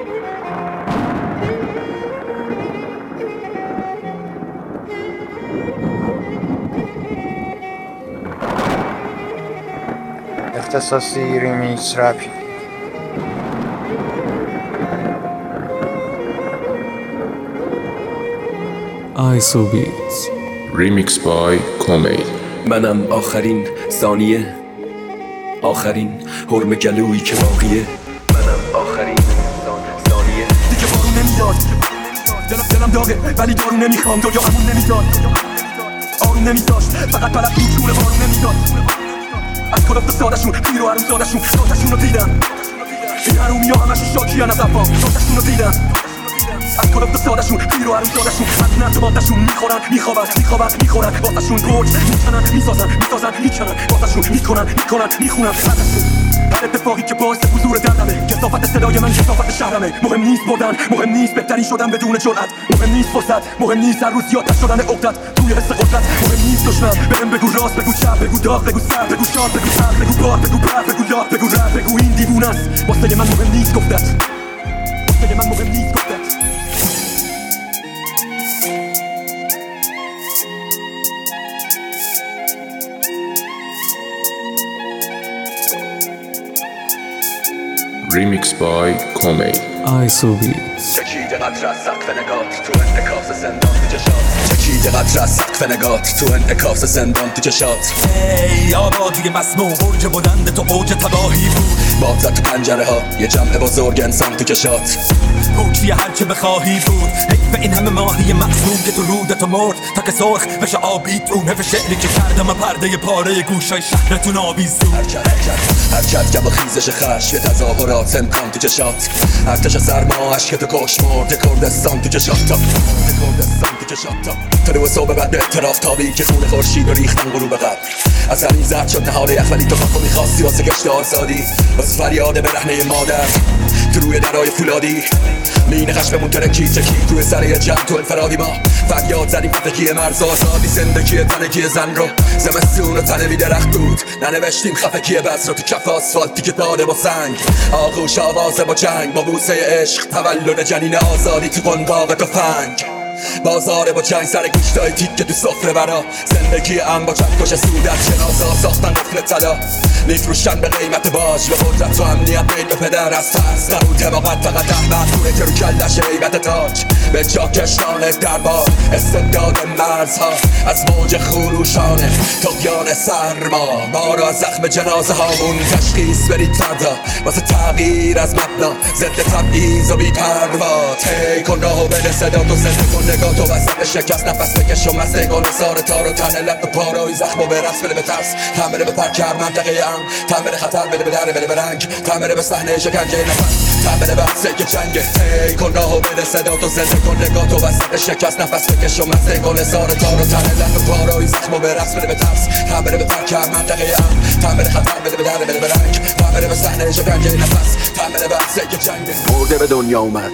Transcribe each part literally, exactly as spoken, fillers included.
اختصاصی ریمیکس رپی. آیسو بیتس ریمیکس بای کومیل. منم آخرین ثانیه، آخرین حرم گلویی که باقیه. منم آخرین ثانیه. دیگه بارون نمیاد، دلم دلم داغه ولی دارو نمیخوام. دنیا امون نمیداد، آروم نمیداشت، فقط بلد بود جون بارون نمیداد. از کلاف سادشون پیر و عروم سادشون داتشون رو دیدم. این حرومی ها همشون شاکیان از افام داتشون رو دیدم. از کلاف سادشون پیر و عروم سادشون از نرد مادشون میخورن میخوابن میخوابن میخورن واسهشون برج میکنن میسازن میسازن میکنن واسهشون میکنن میکنن میخونن ازشون. هر اتفاقی که باعث حضور دردمه، کثافت صدای من کثافت شهرمه. مهم نیست بردن، مهم نیست بهترین شدن بدون جرأت. مهم نیست فرصت، مهم نیست هر روز زیادتر شدن عقدت توی حس قدرت. مهم نیست دشمن بهم بگو راست، بگو چپ، بگو داغ، بگو سر، بگو شاد، بگو سر، بگو بار، بگو پر، بگو لاغ، بگو رد، بگو این دیوونه است. واسه من مهم نیست گفتت، واسه من مهم نیست گفتت. ریمیکس بای کومیل. آیسو بیتس. چکیده قطر از سقف نگات تو انعکاس زندان تو چشات. چکیده قطر از سقف نگات تو انعکاس زندان تو چشات. ای آبادی مسموم، برج بلند تو اوج تباهی بود. باد زد تو پنجره ها یه جمع بزرگ انسان تو کشات. پوچی هرچه بخواهی بود، حیف این همه ماهی معصوم که تو رودتو مرد تا که سرخ بشه آبیت. اون حیف شعری که کردم پرده پاره گوشای شهرتون آویزون. حرکت حرکت گب و خیزش خشم، تظاهرات امکان تو چشات. ارتش سرما عشق تو کش مرد کردستان تو چشات. تا کردستان تو چشات. طلوع صبح بعد به اعتراف تابی که خون خورشید و ریختن غروب قبل. از همین زرد شد نهار یخ ولی تو خاکو میخواستی واسه گشت آزادی. واسه فریاد برهنه مادر تو روی درای فولادی. مین خشممون ترکی چکی توی سر جمع تو انفرادی. ما فریاد زدیم فتکی مرز آزادی. زندگی تنکی زن رو زمستون و تنه بی درخت بود. ننوشتیم خفکی بس رو تو کف آسفالتی که داده با سنگ. آغوش آوازه با جنگ با بوسه عشق. تولد جنین آزادی تو قنباغ تفنگ. بازار با چنگ سر گوشتای تیکه تو سفره برا. زندگی ام با چند کش سودت جنازه ساختن قفل طلا. میفروشن به قیمت باج و قدرت و امنیت بین به پدر از ترس. نبود حماقت فقط احمد پوره که رو کلش عیبت تاج. به جا کشتانه دربار استبداد مرزها. از موج خروشانه طغیان سرما. ما را زخم جنازه هامون تشخیص برید فردا. واسه تغییر از مبنا ضد تبعیض و بی پروا. طی کن راهو بده صدا تو زنده کن نگاه تو وسط شکست. نفس بکش و مسته کن سار تار و تنه لب و پاروی زخم و به رقص بده به ترس. تن بده به پرکر منطقه ام. تن بده خطر بده به در بده به رنگ. تن بده به صحنه شکنجه نفس. تن بده به حبسه که جنگه. طی کن راهو بده صدا تو زنده کن نگاه تو وسط شکست. نفس بکش و مسته کن سار تار و تنه لب و پاروی زخم و به رقص بده به ترس. تن بده به پرکر منطقه ام. تن بده خطر بده به در بده به رنگ. تن بده به صحنه شکنجه نفس. تن بده به حبسه که جنگه. مرده به دنیا اومد،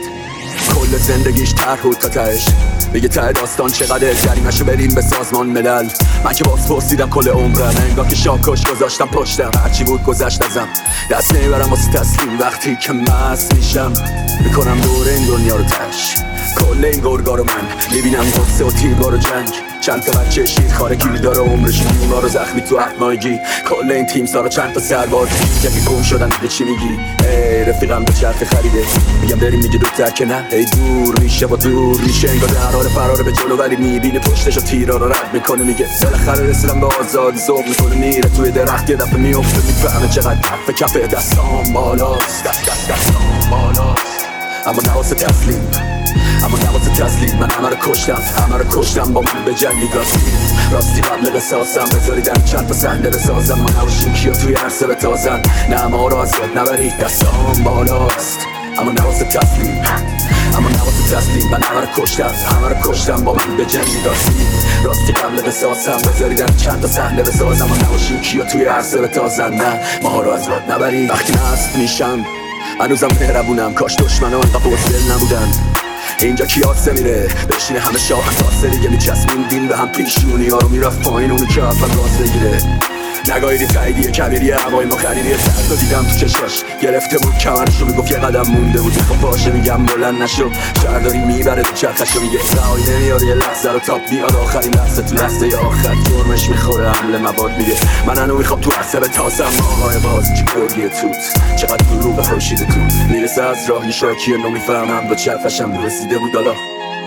کل زندگیش طرح بود تا تهش. میگه ته داستان چقدر جریمه‌شو بریم به سازمان ملل. من که باز پرسیدم کل عمرم، انگار که شاکش گذاشتم پشتم. هرچی بود گذشت ازم، دست نمیبرم واسه تسلیم. وقتی که مست میشم میکنم دور این دنیا رو تش. کل این گرگا رو من میبینم غصه و تیربار و جنگ. چند تا بچه شیر خاره گیری داره عمرشون اونا رو زخمی تو افمایگی. کل این تیم سارا چند تا سرباز که گم شدن. به چی میگی؟ ای رفیقم به چرخ خریده. میگم بریم میگه دوتر که نه. ای دور میشه با دور میشه انگار در حال فرار به جلو ولی میبینه پشتش و تیرا رو رد میکنه. میگه بالاخره رسیدم به آزادی. ذوق میکنه میره توی درخت یه دفعه میفته میفهمه چقدر کف کف دستام بالاست. دست دست دستام بالاست. اما نواسه تسلیم، اما نواسه تسلیم. من همه رو کشتم، همه رو کشتم با من به جنگی راستی. راستی قبل قصاصم بذاریدن چند تا صحنه بسازم. ما نباشیم کیا توی عرصه بتازن. نه ما رو از یاد نبرید دستام بالاست. اما نواسه تسلیم، اما نواسه تسلیم. من همه رو کشتم، همه رو کشتم با من به جنگی راستی. راستی قبل قصاصم بذاریدن چند تا صحنه بسازم. ما نباشیم کیا توی عرصه بتازن. نه ما رو از یاد نبرید. وقتی نست میشم هنوزم مهربونم. کاش دشمنا انقدر بزدل نبودن. اینجا کیاسه میره بشینه همه شاه تاسه دیگه میچسبوندیم به هم پیشونی ها رو. میرفت پایین اونو که اول راز بگیره. نگاهیدی تاییدیه کبیری هوای ما خریدی سرد و دیدم تو چشاش گرفته بود کمرشو میگفت یه قدم مونده بود خب باشه میگم بلند نشو شهر داری میبره تو چرخشو میگه رهایی نمیاره یه لحظه رو تاپ میاد آخرین لحظه تو لحظه آخر جرمش میخوره حمله مواد میگه من هنو میخوام تو عصر تاسم آقای باز چی کردیه توت چقدر رو به خورشید تو میرسه از راهی شاکیه نمیفهمم با چرخشم رسیده بود حالا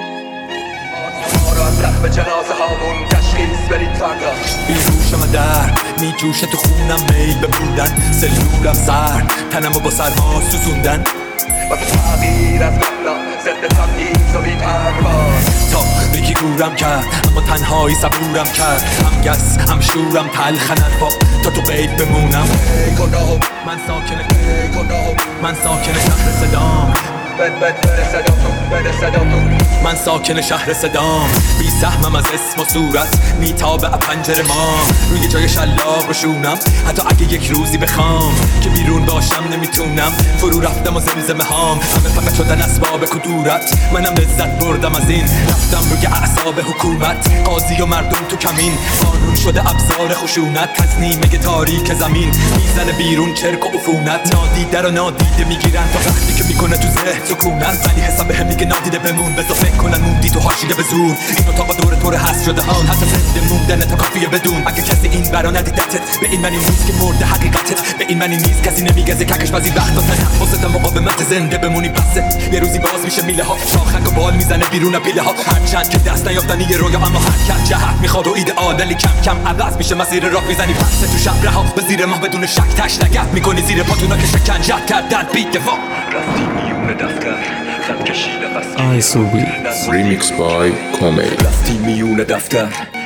به جنازه هامون تشخیص برید فردا بیروشم در میجوشه تو خونم میل ببودن سلولم سر تنمو با سرما سوزوندن واسه تغییر از مبنا ضد تبعیض و بی پرواز تاریکی گورم کرد اما تنهایی صبورم کرد هم گس هم شورم تلخنت با تا تو قید بمونم ای گناهم من ساکن ای گناهم من ساکن شهر صدام بد بد بد صداتون بد صداتون من ساکن شهر صدام بی سهمم از اسم و صورت میتابه پنجره ما روی جای شلاق رو شونم حتی اگه یک روزی بخوام که بیرون باشم نمیتونم فرو رفتم و زمزمه هام همه فقط شدن اسباب کدورت منم لذت بردم از این رفتم روی اعصاب حکومت قاضی و مردم تو کمین قانون شده ابزار خشونت تصنیمه تاریک زمین میزنه بیرون چرک و عفونت نادیده رو نادیده میگیرن تا وقتی که میکنه تو ذهن سکونت ولی حساب بهم میگه نادیده بمون بذار فکر کنن موندی تو حاشیه به زور این اتاق دور دور هست شده ها حتی زنده موندن تا کافیه بدون اگه کسی این برا ندیدتت به این معنی نیست که مرده حقیقتت به این معنی نیست کسی نمیگزه ککش بعضی وقتا تنفست مقاومت زنده بمونی بسه یه روزی باز میشه میله ها شاخک و بال میزنه بیرون پیله ها هرچند که دست نیافتنی یه رویا اما حرکت جهت میخواد و ایدئال ولی کم کم عوض میشه مسیر راه میزنی پس تو شب رها به زیر ماه بدون شک تش نگه میکنی زیر پاتونا که شکنجت کردن بی دفاع رفتی میون دفتر خط کشی نفس آی سوبی Remix by Comey. رفتی میون دفتر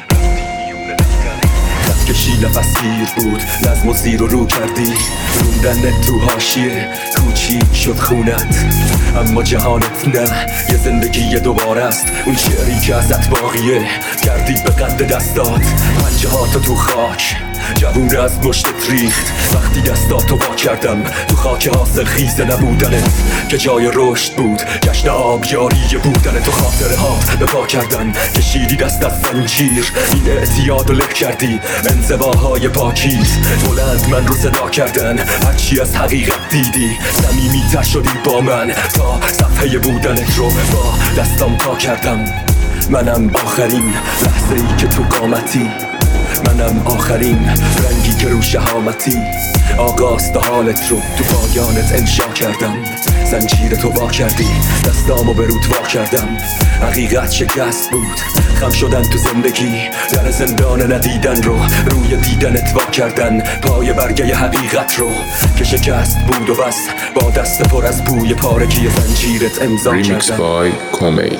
خط کشی نفسگیر بود نظم و زیر و رو کردی روندن تو حاشیه کوچیک شد خونت اما جهانت نه یه زندگی دوباره است اون شعری که ازت باقیه کردی به قد دستات پنجه هاتو تو خاک جوون از مشتت ریخت وقتی دستاتو وا کردم تو خاک حاصل خیزه نبودنت که جای رشد بود جشن آبیاری بودن تو خاطره هات به پا کردن کشیدی دست از زنجیر این اعتیاد و لک کردی انزواهای پاکیز بلند من رو صدا کردن هرچی از حقیقت دیدی صمیمی تر شدی با من تا صفحه بودنت رو با دستام پا کردم منم آخرین لحظه ای که تو قامتی منم آخرین رنگی که رو شهامتی آغاز تا حالت رو تو پایانت انشا کردم زنجیر تو وا کردی دستامو به رود وا کردم حقیقت شکست بود خم شدن تو زندگی در زندان ندیدن رو روی دیدنت وا کردن پای برگه حقیقت رو که شکست بود و بس با دست پر از بوی پارگی زنجیرت امضا Remix کردم by Comey.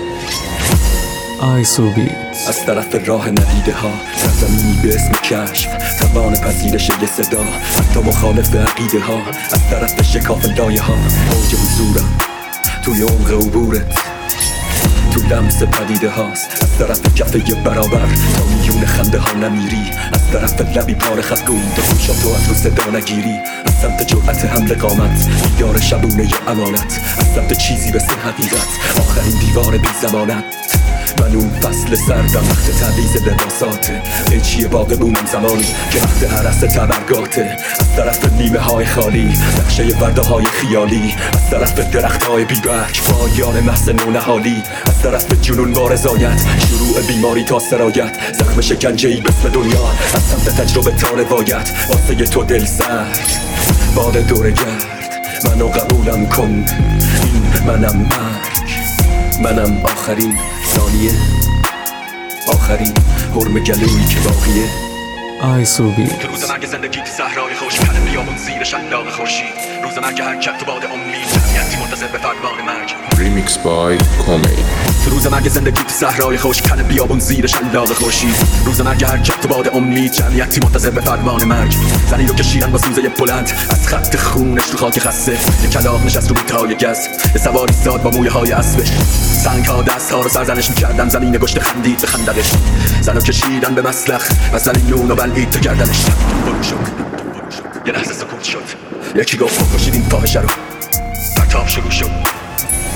آی سوبی از طرف راه ندیده ها سرزمینی به اسم کشف توان پذیرش یه صدا حتی مخالف عقیده ها از طرف شکاف لایه ها موج حضورم توی عمق عبورت تو لمس پدیده هاست از طرف کفه برابر تا میون خنده ها نمیری از طرف لبی پاره خطگون تا گوشاتو از رو صدا نگیری از سمت جرأت حمل قامت دیدار شبونه یا امانت از سمت چیزی به سه حقیقت آخرین دیوار بی زمانت من اون فصل سردم وقت تعویض لباساته قیچی باقبونم زمانی که وقت عرص تبرگاته از طرف نیمه های خالی نقشه ورده های خیالی از طرف درخت های بیبرگ پایان محض نونهالی از طرف جنون با رضایت شروع بیماری تا سرایت زخم شکنجه ای بسم دنیا از سمت تجربه تا روایت واسه تو دل سرد باد دوره گرد منو قبولم کن این منم مرگ منم آخرین ثانیه آخرین حرم گلویی که باقیه آی سوبی تو روز مرگ زندگی تو صحرای خوش کل بیابون زیر شلاق خورشید روز مرگ حرکت تو باد امید جمعیتی منتظر به فرمان مرگ Remix by Comey. تو روز مرگ زندگی تو صحرای خوش کل بیابون زیر شلاق خورشید روز مرگ حرکت تو باد امید جمعیتی منتظر به فرمان مرگ زنی رو کشیدن با سوزه بلند از خط خونش تو خاک خسته یه کلاغ نشست رو بیتای گز یه سواری ساد با مویه های اسبش سنگ ها دست ها رو سرزنش میکردن زمین گشت خندید به خندقش زنو کشیدن به مسلخ و زلیلون و بلعید تو گردنش برو شد یه لحظه سکوت شد یکی گفت بکشید این فاحشه رو پرتاب شروع شد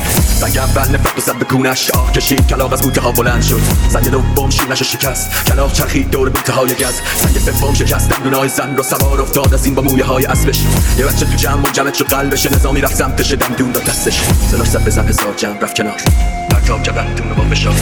مرگ اول نفرت و زد به گونش آه کشید کلاغ از بوته ها بلند شد سنگ دوم شیرش شکست کلاغ چرخید دور بوته های گز سنگ سوم شکست دندونای زن رو سوار افتاد از این با مویه های اسبش یه بچه تو جمع منجمد شد قلبش نظامی رفت سمتش دندون داد دستش سلاش زد بزن هزار جمع رفت کنار پرتاب کرد دندون رو با فشار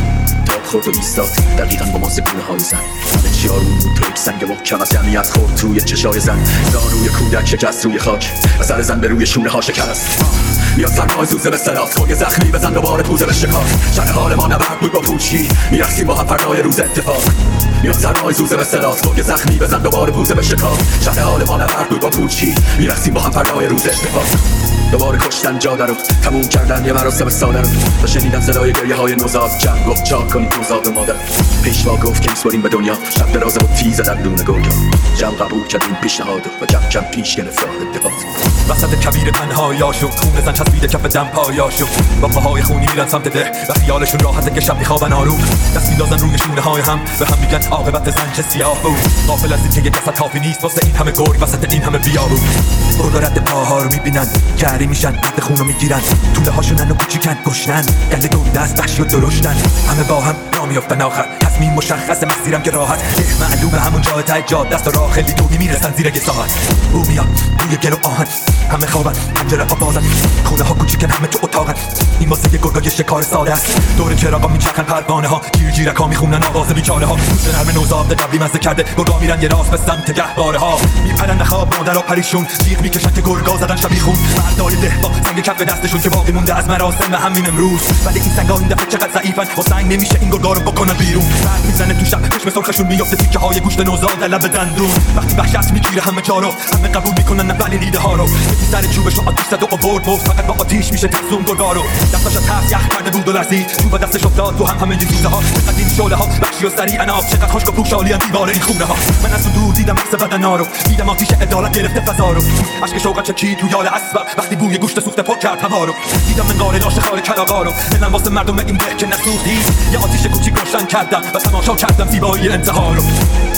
تاب خورد و ایستاد دقیقاً با ماسه گونه های زن همه چی آروم بود تو یک سنگ محکم از جمعیت خورد توی چشای زن زانوی کودک شکست روی خاک و سر زن به روی شونه ها شکست میاد سرمای زوزه به سلات خورگ زخمی بزن دوباره پوزه به شکار شرح حال ما نبرد بود با پوچی میرسیم با هم فردای روز اتفاق میاد سرمای زوزه به سلات خورگ زخمی بزن دوباره پوزه به شکار شرح حال ما نبرد بود با پوچی میرسیم با هم فردای روز اتفاق دوباره کشتن جاده رو تموم کردن یه مراسم ساده رو و شنیدم صدای گریه های نوزاد جمع گفت چا کنید نوزاد مادر پیشوا گفت که میسپریم به دنیا شب درازه و تیزه در دونه گویا جمع قبول کرد این پیشنهاد و جمع کم پیش گرفت اتفاق وسط کبیر تنهایا شد خون زن چسبیده کف دم پایا شد با پاهای خونی میرن سمت ده و خیالشون راحته که شب میخوابن آروم دست میندازن روی شونه های هم و هم میگن عاقبت زن چه سیاه بود غافل از اینکه یه دست کافی نیست واسه این همه گرگ وسط این همه بیابون برد رد پاها رو میبینن گری میشن رد خون رو میگیرن طوله هاشونن و کوچیکن گشنن گله دور دست وحشی و درشتن همه با هم را میافتن آخر تصمیم مشخص مسیرم که راحت معلومه همون جای ته جاده دست و راه خیلی دوری میرسن زیر یه ساعت او میاد روی گل و آهن همه خوابن پنجره ها بازن خونه ها کوچیکن همه تو اتاقن این واسه یه گرگای شکار ساده است دور چراغا میچرخن پروانه ها جیر جیرک ها میخونن آواز بیچاره ها گوش نرم نوزاد قبلی مزه کرده گرگا میرن یه راست به سمت گهواره ها میپرن خواب مادرها پریشون جیغ میکشن که گرگا زدن شبیخون مردای ده با سنگ کف دستشون که باقی مونده از مراسم همین امروز ولی این سنگا این دفعه چقدر ضعیفن با سنگ نمیشه این گرگا رو بکنن بیرون برق میزنه تو شب چشم سرخشون میفته تیکه های گوشت نوزاد لب دندون وقتی وحشت میگیره همه جا رو همه قبول میکنن ولی ایده ها رو یکی سر چوبشو آتیش زد و آورد بود فقط با آتیش میشه ترسون گرگا رو دستش از ترس یخ کرده بود و لرزید چوب دستش افتاد تو هم همه زوزه ها چقدر این شعله ها وحشی و سریع اناب چقدر خشک و پوشالی از دیواره این خونه ها من از دور دیدم عکس بدنا رو دیدم آتیش عدالت گرفته فضا رو اشک شوق چکید تو یال اسب وقتی بوی گوشت سوخته پر کرد هوا رو دیدم منقار لاشه خار کلاغا رو دلم واسه مردم این ده که نسوختی یه آتیش کوچیک روشن کردم و تماشا کردم زیبایی انتها رو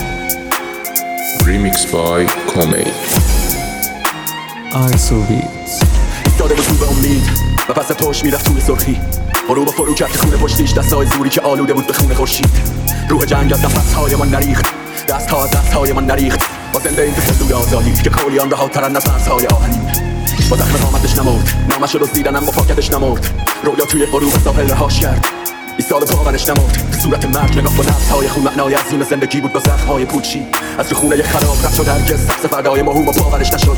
Remix by Comey. آیسوبیت داده بود رو به امید و پس پشت میرفت توی سرخی برو با فرو کرد خونه پشتیش دستای زوری که آلوده بود به خونه خورشید روح جنگ از نفسهای من نریخت دست ها از دستهای من نریخت با زنده این تسلوی آزادی که کولیان رها ترن از مرزهای آهنین با زخم قامتش نمرد نامش رو دزدیدن اما پاکتش نمرد رویا توی غروب ساحل رهاش کرد ایستاد پاورش نمرد به صورت مرد نگاه با نفسهای خون معنای عظیم زندگی بود با زخمهای پوچی از تو خونه خراب رفت شد هرگز سقف فردای مهوم و پاورش نشد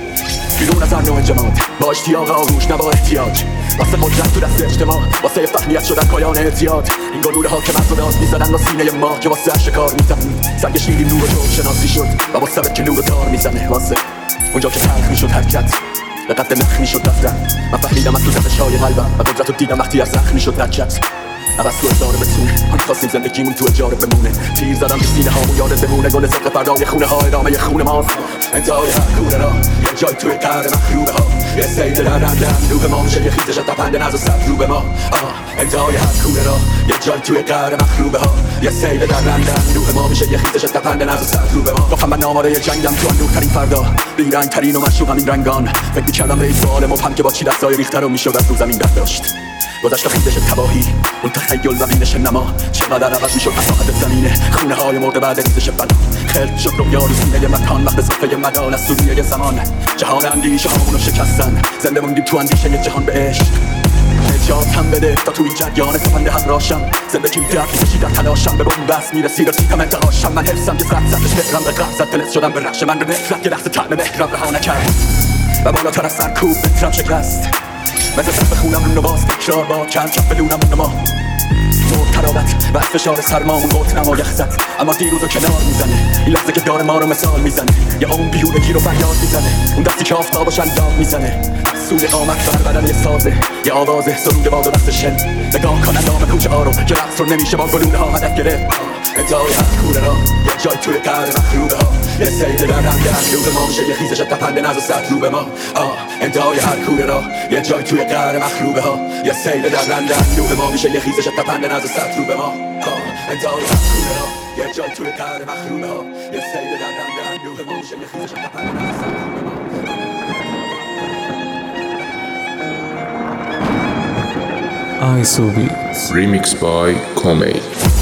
بیرون از هر نوع جماعت با اشتیاق آغوش نه با احتیاج واسه قدرت تو دست اجتماع واسه فهمیت شدن پایان اعتیاد این گلوله ها که مزداد میزدن و سینه ما که واسه شکار میزنن سنگ شیرین نور و جوب شناسی شد و با سبک که نور و تار میزنه واسه اونجا که تلخ میشد حرکت به قد نخ میشد رفتن من فهمیدم از تو زخش های قلبم و قدرت رو دیدم وقتی از زخم میشد رکت عوض تو ازاره بتونه هم خواستیم زندگیمون تو اجاره بمونه تیر زدم تو سینه هامون یادت بمونه گل زرق فردای خونه ها ادامه خونه ماست انتهای هر کوره را یه جای توی قهر مخروبه ها یه سیل در رندن روح ما میشه یه خیزش تپنده نز و سر رو به ما انتهای هر کوره را یه جای توی قهر مخروبه ها یه سیل در رندن روح ما میشه یه خیزش تپنده نز و سر رو به ما گفتم من ناماره جنگم تو اندورترین فردا بیرنگ ترین و مشروقم این رنگان فکر میکردم به این سوال مبهم که با چی دستای ریخته رو میشد از رو زمین برداشت گذشت خیزش تباهی اون تخیل زمینش نما چقدر عوض میشد مساحت زمینه خونه های مرده بعد ریزش بنا خلق شد رویا رو سینه مکان وقت صفحه مدال از سوریه زمان جهان اندیشه هامونو شکستن زنده موندیم تو اندیشه یه جهان به عشق نجات هم بده تا تو این جریان سفنده همراشم زندگیم درد میکشی در تلاشم به بومبست میرسی رسیدم انتهاشم من حفظم که زد زدش مهرم به غم زد فلز شدم به رخش من به نفرت که لحظه طعم مهرم رها نکرد و بالاتر از سرکوب مترم شکست مثل سقف خونم رو نواز تکرار با چند کف بلونم رو نما مرد تراوت و از فشار سرمامون قوت نما یخ زد اما دیروز رو کنار میزنه این لحظه که داره ما رو مثال میزنه یه اون بیهودگی رو فریاد میزنه اون دستی که آفتابش اندام میزنه سود قامت بر بدن یه سازه یه آوازه سرود باد و دست شن نگاه کن اندام کوچه ها رو که رقص رو نمیشه با گلوله ها هدف گرفت انتهای هر کوره را یه جای توی قهر مخروبه ها یه سیل در رنگ روح ما میشه یه خیزش تپنده نز و سد رو به ما انتهای هر کوره را یه جای توی قهر مخروبه ها یه سیل در رنگ روح ما میشه یه خیزش تپنده نز و سد رو به ما انتهای هر کوره را یه جای توی قهر مخروبه ها یه سیل در رنگ روح ما میشه یه خیزش تپنده نز و سد رو به ما I so be Remix by Comey.